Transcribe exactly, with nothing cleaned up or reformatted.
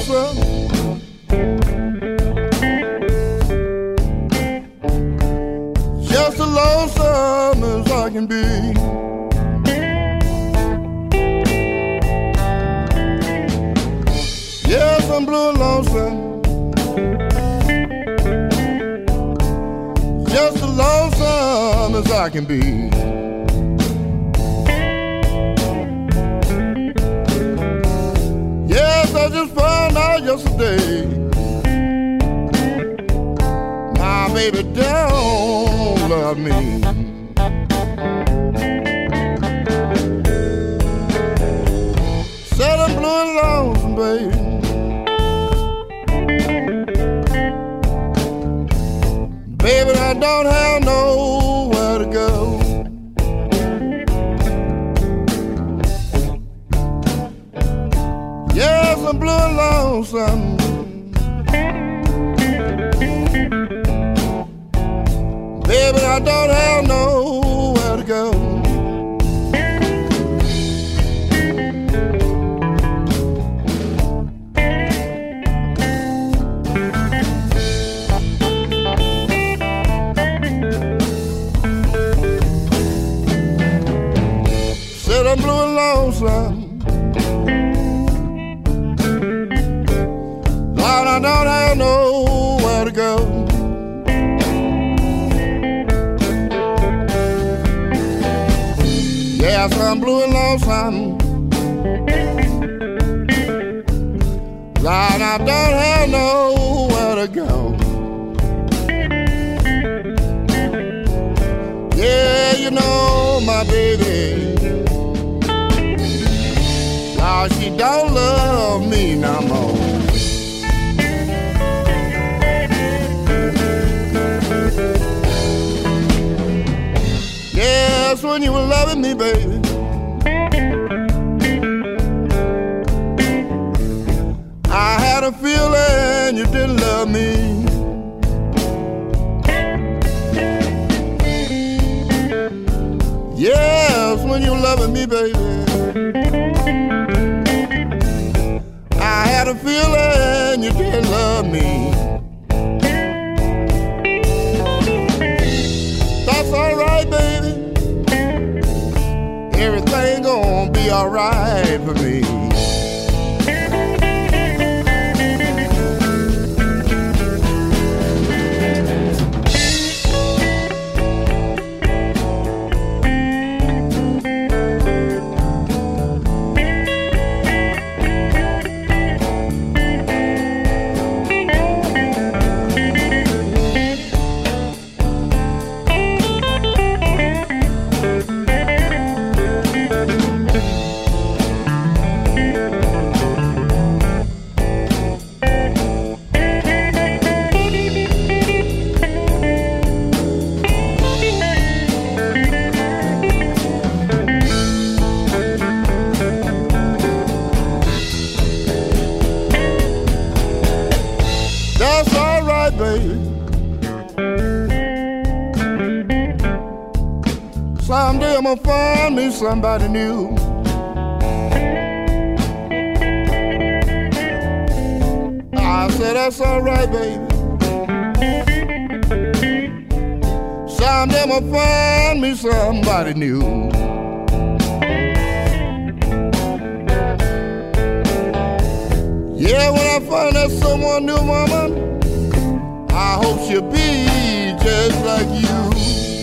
lonesome. Just as lonesome as I can be. Yes, I'm blue and lonesome. Just as lonesome as I can be. Yes, I just found out yesterday my baby don't love me. Said I'm blue and lonesome, baby. Baby, I don't have nowhere to go. Yes, I'm blue and lonesome. Baby, I don't have nowhere to go. Said I'm blue and lonesome. Lord, I don't have nowhere to go. Yes, I'm blue and lonesome. Lord, I don't have nowhere to go. Yeah, you know my baby, Lord, she don't love me no more. Yes, when you were loving me, baby, I had a feeling you didn't love me. Yes, when you were loving me, baby, I had a feeling you didn't love me. That's alright, baby. Everything gonna be alright for me. That's alright, baby. Someday I'm gonna find me somebody new. I said that's alright, baby. Someday I'm gonna find me somebody new. Yeah, when I find that someone new, woman, I hope she'll be just like you.